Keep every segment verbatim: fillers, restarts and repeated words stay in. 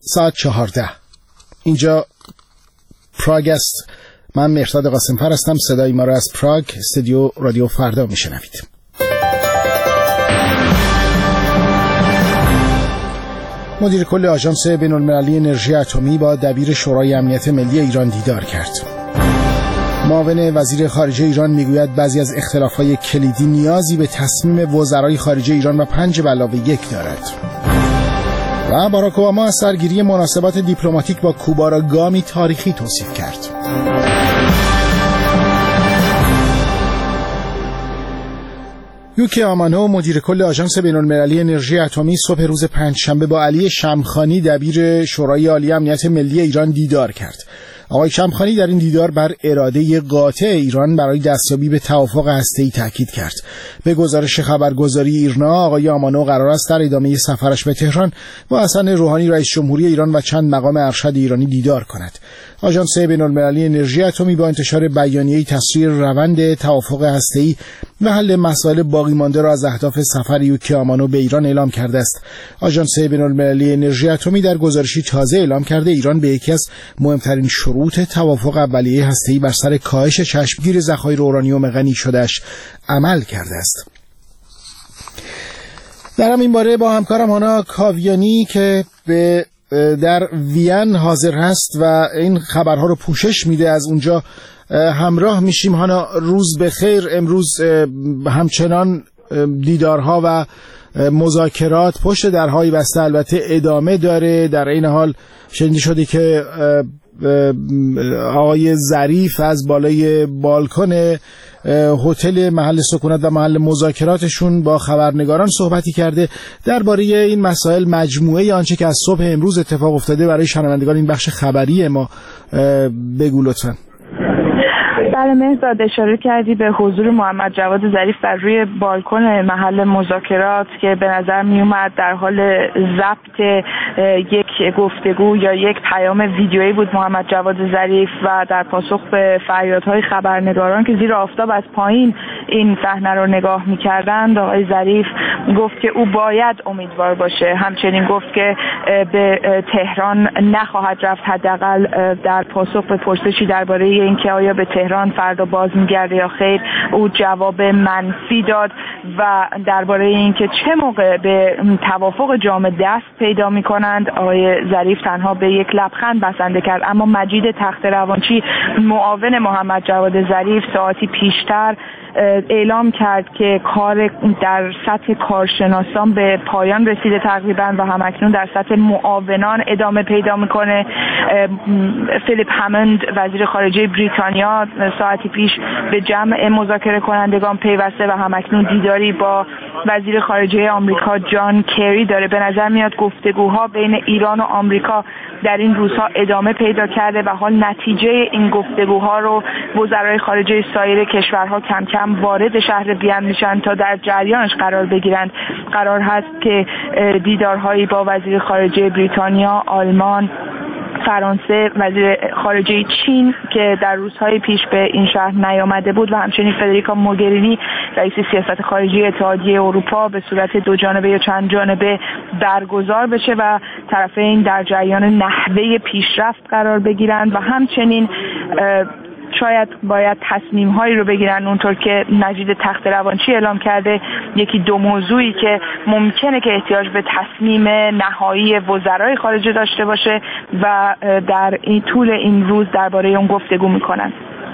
ساعت چهارده. اینجا پراگ است. من مهرداد قاسم‌فر هستم. صدای ما را از پراگ استودیو رادیو فردا میشنوید. مدیر کل آژانس بین‌المللی انرژی اتمی با دبیر شورای امنیت ملی ایران دیدار کرد. معاون وزیر خارجه ایران میگوید بعضی از اختلاف‌های کلیدی نیازی به تصمیم وزرای خارجه ایران و پنج به علاوه یک دارد. و باراک اوباما از سرگیری مناسبات دیپلماتیک با کوبا را گامی تاریخی توصیف کرد. یوکی آمانو مدیر کل آژانس بین‌المللی انرژی اتمی صبح روز پنجشنبه با علی شمخانی دبیر شورای عالی امنیت ملی ایران دیدار کرد. آقای شمخانی در این دیدار بر اراده قاطع ایران برای دستیابی به توافق هسته‌ای تاکید کرد. به گزارش خبرگزاری ایرنا آقای آمانو قرار است در ادامه سفرش به تهران با حسن روحانی رئیس جمهوری ایران و چند مقام ارشد ایرانی دیدار کند. آژانس بین‌المللی انرژی اتمی با انتشار بیانیه‌ای تصویر روند توافق هسته‌ای و حل مسائل باقی مانده را از اهداف سفر یوکی آمانو به ایران اعلام کرده است. آژانس بین‌المللی انرژی اتمی در گزارشی تازه اعلام کرده ایران به یکی از مهمترین شروط توافق اولیه هسته‌ای بر سر کاهش چشمگیر ذخایر اورانیوم غنی شده‌اش عمل کرده است. در همین باره با همکارم هانا کاویانی که به در وین حاضر هست و این خبرها رو پوشش میده از اونجا همراه میشیم. هانا روز بخیر. امروز همچنان دیدارها و مذاکرات پشت درهای بسته البته ادامه داره. در این حال شنیده شده که آقای ظریف از بالای بالکن هتل محل سکونت و محل مذاکراتشون با خبرنگاران صحبتی کرده درباره این مسائل. مجموعه آنچه که از صبح امروز اتفاق افتاده برای شنوندگان این بخش خبری ما بگو لطفاً. بله مهرداد، اشاره کردی به حضور محمد جواد ظریف بر روی بالکن محل مذاکرات که به نظر می اومد در حال ضبط یک گفتگو یا یک پیام ویدیویی بود محمد جواد ظریف و در پاسخ به فریادهای خبرنگاران که زیر آفتاب از پایین این صحنه رو نگاه می‌کردند، آقای ظریف گفت که او باید امیدوار باشه. همچنین گفت که به تهران نخواهد رفت، حداقل در پاسخ به پرسشی درباره اینکه آیا به تهران فردا باز میگرده یا خیر، او جواب منفی داد و درباره اینکه چه موقع به توافق جامع دست پیدا میکنند آقای ظریف تنها به یک لبخند بسنده کرد. اما مجید تخت روانچی معاون محمد جواد ظریف ساعتی پیشتر اعلام کرد که کار در سطح کارشناسان به پایان رسیده تقریبا و همکنون در سطح معاونان ادامه پیدا میکنه. فیلیپ هموند وزیر خارجه بریتانیا ساعتی پیش به جمع مذاکره کنندگان پیوسته و همکنون دیداری با وزیر خارجه آمریکا جان کری داره. به نظر میاد گفتگوها بین ایران و آمریکا در این روزها ادامه پیدا کرده و حال نتیجه این گفتگوها رو وزرای خارجه سایر کشورها کم کم وارد شهر وین میشن تا در جریانش قرار بگیرند. قرار هست که دیدارهایی با وزیر خارجه بریتانیا، آلمان، فرانسه، وزیر خارجه چین که در روزهای پیش به این شهر نیامده بود و همچنین فدریکا موگرینی رئیس سیاست خارجی اتحادیه اروپا به صورت دو جانبه یا چند جانبه برگزار بشه و طرفین در جریان نحوه پیشرفت قرار بگیرند و همچنین شاید باید تصمیم هایی رو بگیرن اونطور که مجید تخت روانچی اعلام کرده. یکی دو موضوعی که ممکنه که احتیاج به تصمیم نهایی وزرای خارجه داشته باشه و در این طول این روز درباره اون گفتگو میکنن.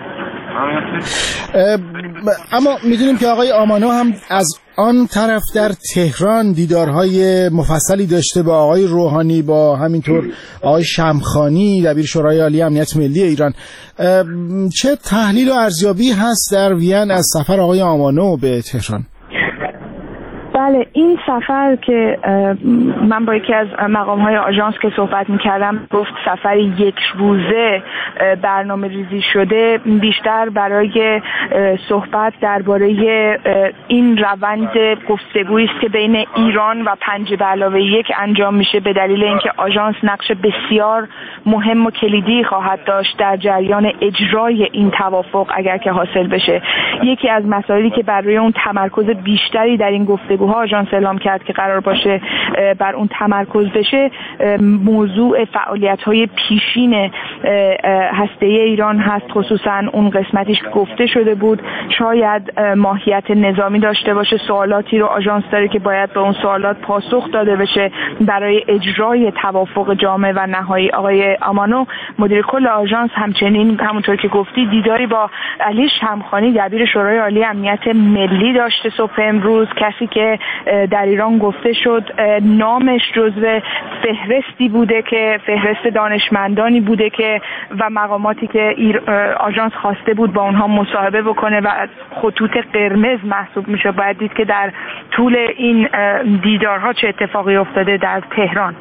اما میدونیم که آقای آمانو هم از آن طرف در تهران دیدارهای مفصلی داشته با آقای روحانی، با همینطور آقای شمخانی دبیر شورای عالی امنیت ملی ایران. چه تحلیل و ارزیابی هست در وین از سفر آقای آمانو به تهران؟ بله، این سفر که من با یکی از مقام‌های آژانس که صحبت می‌کردم گفت سفر یک روزه برنامه ریزی شده، بیشتر برای صحبت درباره این روند گفتگویی است که بین ایران و پنج به علاوه یک انجام میشه، به دلیل اینکه آژانس نقش بسیار مهم و کلیدی خواهد داشت در جریان اجرای این توافق اگر که حاصل بشه. یکی از مسائلی که بر روی اون تمرکز بیشتری در این گفتگوها آژانس اعلام کرد که قرار باشه بر اون تمرکز بشه، موضوع فعالیت‌های پیشین هسته‌ای ایران هست، خصوصا اون قسمتیش که گفته شده بود شاید ماهیت نظامی داشته باشه. سوالاتی رو آژانس داره که باید به اون سوالات پاسخ داده بشه برای اجرای توافق جامع و نهایی. آقای آمانو مدیر کل آژانس همچنین همونطور که گفتی دیداری با علی شمخانی دبیر شورای عالی امنیت ملی داشته صبح امروز، کسی که در ایران گفته شد نامش جزو فهرستی بوده که فهرست دانشمندانی بوده که و مقاماتی که آژانس خواسته بود با اونها مصاحبه بکنه و از خطوط قرمز محسوب میشه. باید دید که در طول این دیدارها چه اتفاقی افتاده در تهران.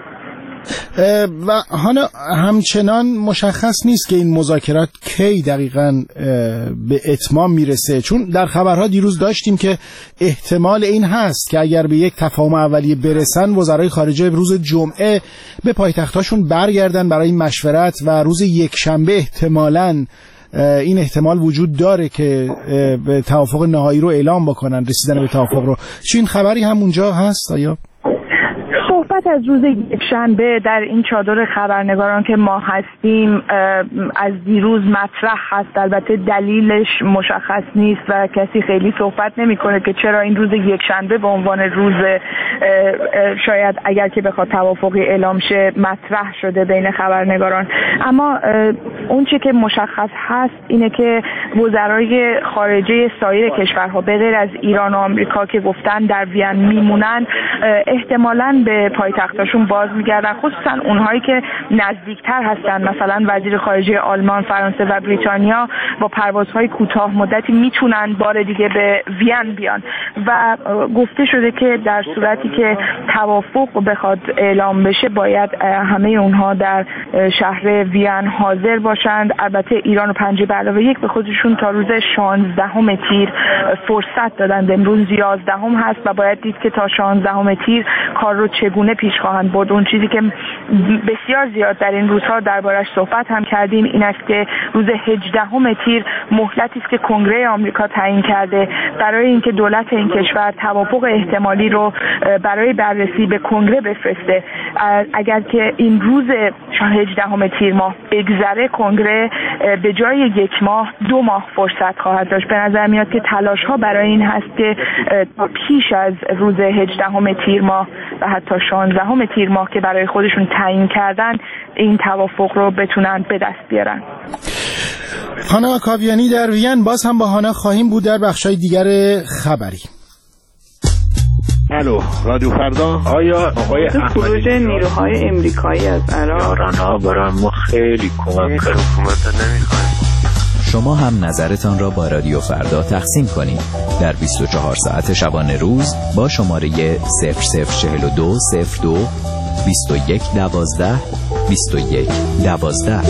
و حالا همچنان مشخص نیست که این مذاکرات کی دقیقاً به اتمام میرسه، چون در خبرها دیروز داشتیم که احتمال این هست که اگر به یک تفاهم اولیه برسن وزرای خارجه روز جمعه به پایتختاشون برگردن برای مشورت و روز یکشنبه احتمالاً این احتمال وجود داره که به توافق نهایی رو اعلام بکنن، رسیدن به توافق رو. چه این خبری هم اونجا هست آیا؟ صحبت از روز یکشنبه در این چادر خبرنگاران که ما هستیم از دیروز مطرح هست، البته دلیلش مشخص نیست و کسی خیلی صحبت نمیکنه که چرا این روز یکشنبه به عنوان روز شاید اگر که بخواد توافقی اعلام شه مطرح شده بین خبرنگاران. اما اون چی که مشخص هست اینه که وزرای خارجه سایر کشورها به غیر از ایران و آمریکا که گفتن در وین میمونن احتمالاً به پایتختاشون باز میگردن، خصوصا اونهایی که نزدیکتر هستن، مثلا وزیر خارجه آلمان، فرانسه و بریتانیا با پروازهای کوتاه مدتی میتونن بار دیگه به وین بیان و گفته شده که در صورتی که توافق بخواد اعلام بشه باید همه اونها در شهر وین حاضر باشند. البته ایران و پنجه به علاوه یک به خودشون تا روز شانزدهم تیر فرصت دادند، امروز یازدهم هست و باید دید که تا شانزدهم تیر کار رو چگونه پیش خواهند برد. اون چیزی که بسیار زیاد در این روزها دربارش صحبت هم کردیم این است که روز هجدهم تیر مهلتی است که کنگره آمریکا تعیین کرده برای اینکه دولت این کشور توافق احتمالی رو برای بررسی به کنگره بفرسته. اگر که این روز هجدهم تیر ماه بگذره کنگره به جای یک ماه دو ماه فرصت خواهد داشت. به نظر میاد که تلاش ها برای این هست که پیش از روز هجدهم تیر ماه و حتی شانزدهم تیر ماه که برای خودشون تعیین کردن این توافق رو بتونن به دست بیارن. هانا کاویانی در وین. باز هم با هانا خواهیم بود در بخشای دیگر خبری. الو رادیو فردا. آیا آقای خروج نیروهای امریکایی از عراق یاران‌ها برای ما خیلی کمک کرد، حکومت نمیخوایم. شما هم نظرتان را با رادیو فردا تقسیم کنید در بیست و چهار ساعت شبانه روز با شماره صفر صفر چهل و دو صفر دو بیست و یک دوازده بیست و یک دوازده.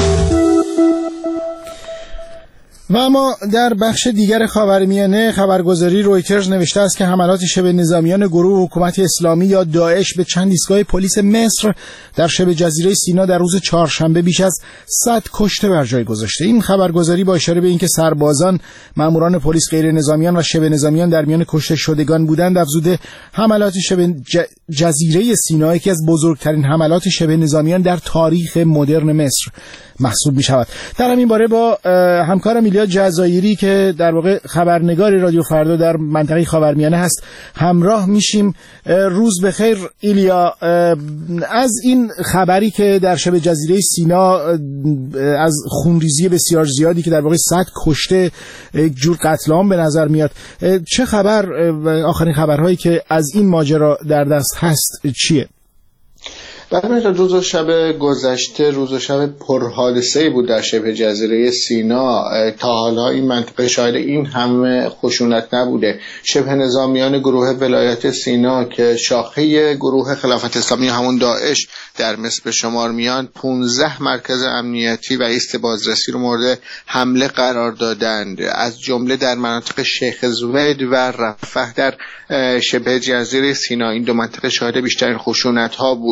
و اما در بخش دیگر خاورمیانه خبرگزاری رویترز نوشته است که حملات شبه نظامیان گروه حکومت اسلامی یا داعش به چند ایستگاه پلیس مصر در شبه جزیره سینا در روز چهارشنبه بیش از صد کشته بر جای گذاشته. این خبرگزاری با اشاره به اینکه سربازان، ماموران پلیس غیر نظامیان و شبه نظامیان در میان کشته شدگان بودند، افزوده حملات شبه جزیره سینا یکی از بزرگترین حملات شبه نظامیان در تاریخ مدرن مصر محسوب می شود. در همین باره با همکارم ایلیا جزایری که در واقع خبرنگار رادیو فردا در منطقه خاورمیانه هست همراه میشیم. روز بخیر ایلیا، از این خبری که در شبه جزیره سینا از خونریزی بسیار زیادی که در واقع صد کشته، یک جور قتل عام به نظر میاد، چه خبر؟ آخرین خبرهایی که از این ماجرا در دست هست چیه؟ بله، روز و شب گذشته روز و شب پرحادثه‌ای بود در شبه جزیره سینا. تا حالا این منطقه شاید این همه خشونت نبوده. شبه نظامیان گروه ولایت سینا که شاخه گروه خلافت اسلامی همون داعش در مصر به شمار میان، پانزده مرکز امنیتی و ایست بازرسی رو مورد حمله قرار دادند، از جمله در مناطق شیخ زوید و رفح در شبه جزیره سینا. این دو منطقه شاهد بیشترین خشونت ها بود.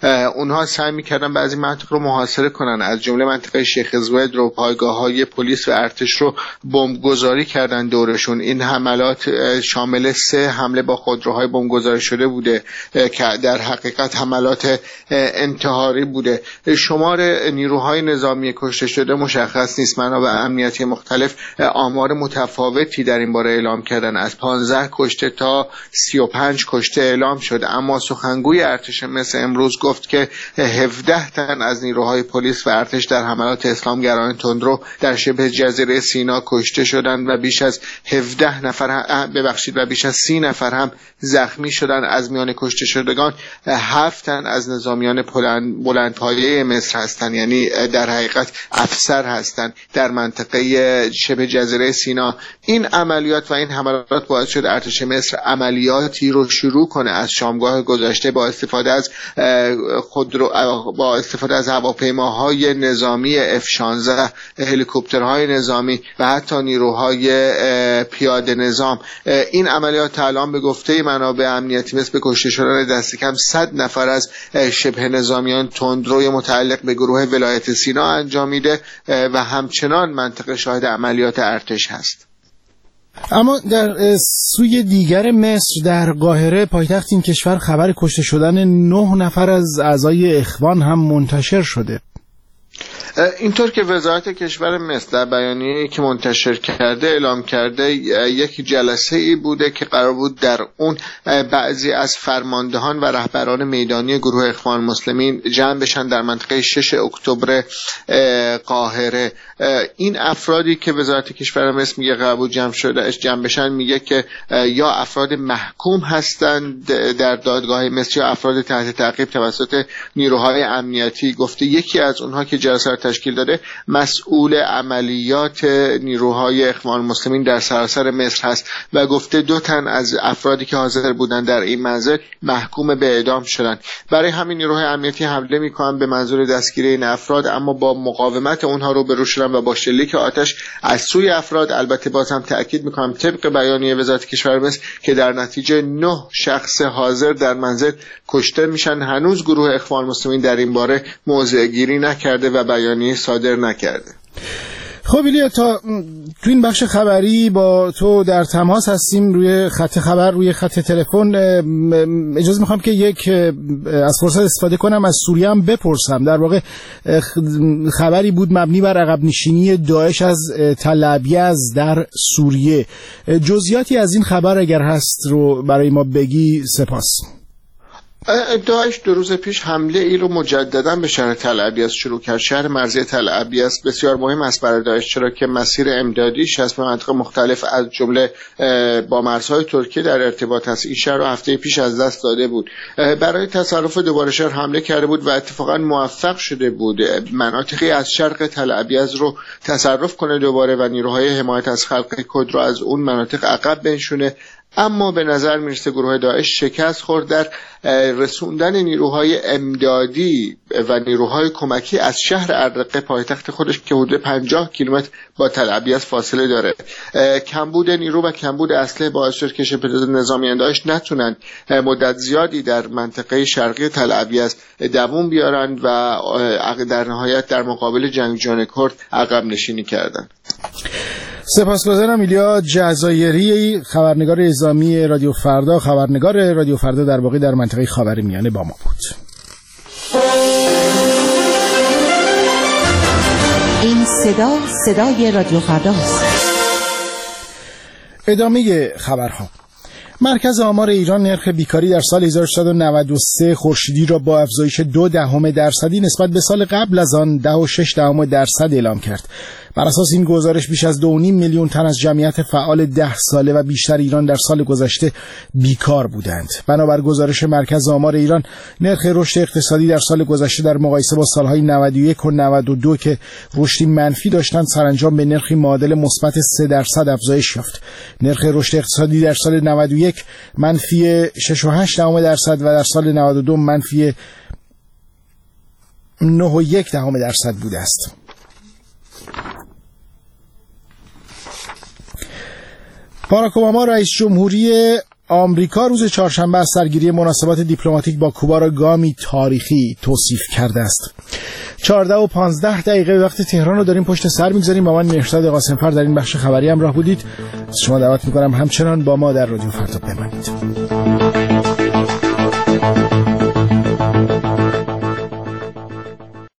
اونها سعی میکردن بعضی مناطق رو محاصره کنن، از جمله منطقه شیخ زوید رو پایگاه‌های پلیس و ارتش رو بمبگذاری کردن دورشون. این حملات شامل سه حمله با خودروهای بمبگذاری شده بوده که در حقیقت حملات انتحاری بوده. شمار نیروهای نظامی کشته شده مشخص نیست. منابع امنیتی مختلف آمار متفاوتی در این باره اعلام کردن، از پانزده کشته تا سی و پنج کشته اعلام شد، اما سخنگوی ارتش مصر امروز گفت که هفده تن از نیروهای پلیس و ارتش در حملات اسلامگران تندرو در شبه جزیره سینا کشته شدند و بیش از هفده نفر هم ببخشید و بیش از سی نفر هم زخمی شدند. از میان کشته شدگان هفت تن از نظامیان بلند بلندپایه مصر هستند، یعنی در حقیقت افسر هستند در منطقه شبه جزیره سینا. این عملیات و این حملات باعث شد ارتش مصر عملیاتی رو شروع کنه از شامگاه گذشته با استفاده از خودرو با استفاده از هواپیماهای نظامی اف شانزده، هلیکوپترهای نظامی و حتی نیروهای پیاده نظام. این عملیات الان به گفته منابع امنیتی مصر به کشته شدن دست کم صد نفر از شبه نظامیان تندروی متعلق به گروه ولایت سینا انجام میده و همچنان منطقه شاهد عملیات ارتش هست. اما در سوی دیگر مصر در قاهره پایتخت این کشور خبر کشته شدن نه نفر از اعضای اخوان هم منتشر شده. اینطور که وزارت کشور مصر در بیانیه‌ای که منتشر کرده اعلام کرده یک جلسه ای بوده که قرار بود در اون بعضی از فرماندهان و رهبران میدانی گروه اخوان مسلمین جمع بشن در منطقه شش اکتبر قاهره. این افرادی که وزارت کشور مصر میگه قرار بود جمع شده جمع بشن میگه که یا افراد محکوم هستند در دادگاه مصر یا افراد تحت تعقیب توسط نیروهای امنیتی. گفته یکی از اونها که جلسه تشکیل داده مسئول عملیات نیروهای اخوان مسلمین در سراسر مصر هست و گفته دو تن از افرادی که حاضر بودند در این منزل محکوم به اعدام شدند. برای همین نیروهای امنیتی حمله میکنن به منظور دستگیری این افراد، اما با مقاومت اونها رو برو شدن و با شلیک آتش از سوی افراد. البته باز هم تاکید میکنم طبق بیانیه وزارت کشور مصر که در نتیجه نه شخص حاضر در منزل کشته میشن. هنوز گروه اخوان مسلمین در این باره موضع گیری نکرده و بیانیه صادر نکرده. خب ایلیا، تا تو این بخش خبری با تو در تماس هستیم روی خط خبر، روی خط تلفن. اجازه میخوام که یک از فرصت استفاده کنم از سوریه هم بپرسم. در واقع خبری بود مبنی بر عقب نشینی داعش از تل ابیض در سوریه. جزئیاتی از این خبر اگر هست رو برای ما بگی سپاس. داعش دو روز پیش حمله ای رو مجددا به شهر تل ابیض شروع کرد. شهر مرزی تل ابیض بسیار مهم است برای داعش، چرا که مسیر امدادیش از مناطق مختلف از جمله با مرزهای ترکیه در ارتباط است. این شهر رو هفته پیش از دست داده بود. برای تصرف دوباره شهر حمله کرده بود و اتفاقا موفق شده بود مناطقی از شرق تل ابیض رو تصرف کنه دوباره و نیروهای حمایت از خلق کرد رو از اون مناطق عقب بنشونه. اما به نظر میرسه گروه داعش شکست خورد در رسوندن نیروهای امدادی و نیروهای کمکی از شهر اردقه پایتخت خودش که حدود پنجاه کیلومتر با تل ابیض فاصله داره. کمبود نیرو و کمبود اسلحه باعث شد که شبه نظامیان داعش نتونن مدت زیادی در منطقه شرقی تل ابیض دوام بیارن و در نهایت در مقابل جنگجویان کرد عقب نشینی کردن. سپاسگزارم. ایلیا جزایری، خبرنگار اعزامی رادیو فردا، خبرنگار رادیو فردا در واقع در منطقه خاورمیانه با ما بود. این صدا صدای رادیو فرداست. ادامه خبرها. مرکز آمار ایران نرخ بیکاری در سال هزار و سیصد و نود و سه خورشیدی را با افزایش دو دهم درصدی نسبت به سال قبل از آن ده و شش دهم درصد اعلام کرد. بر اساس این گزارش بیش از دو و نیم میلیون تن از جمعیت فعال ده ساله و بیشتر ایران در سال گذشته بیکار بودند. بنابر گزارش مرکز آمار ایران، نرخ رشد اقتصادی در سال گذشته در مقایسه با سالهای نود و یک و نود و دو که رشدی منفی داشتند سرانجام به نرخی معادل مثبت سه درصد افزایش یافت. نرخ رشد اقتصادی در سال نود و یک منفی شش و هشت دهم درصد و در سال نود و دو منفی نه و یک دهم درصد بوده است. باراک اوباما رئیس جمهوری آمریکا روز چهارشنبه از سرگیری مناسبات دیپلماتیک با کوبا را گامی تاریخی توصیف کرده است. چهارده و پانزده دقیقه وقت تهران رو داریم پشت سر میگذاریم. با من مهرزاد قاسم‌فر در این بخش خبری همراه بودید. شما دعوت میکنم همچنان با ما در رادیو فردا بمانید.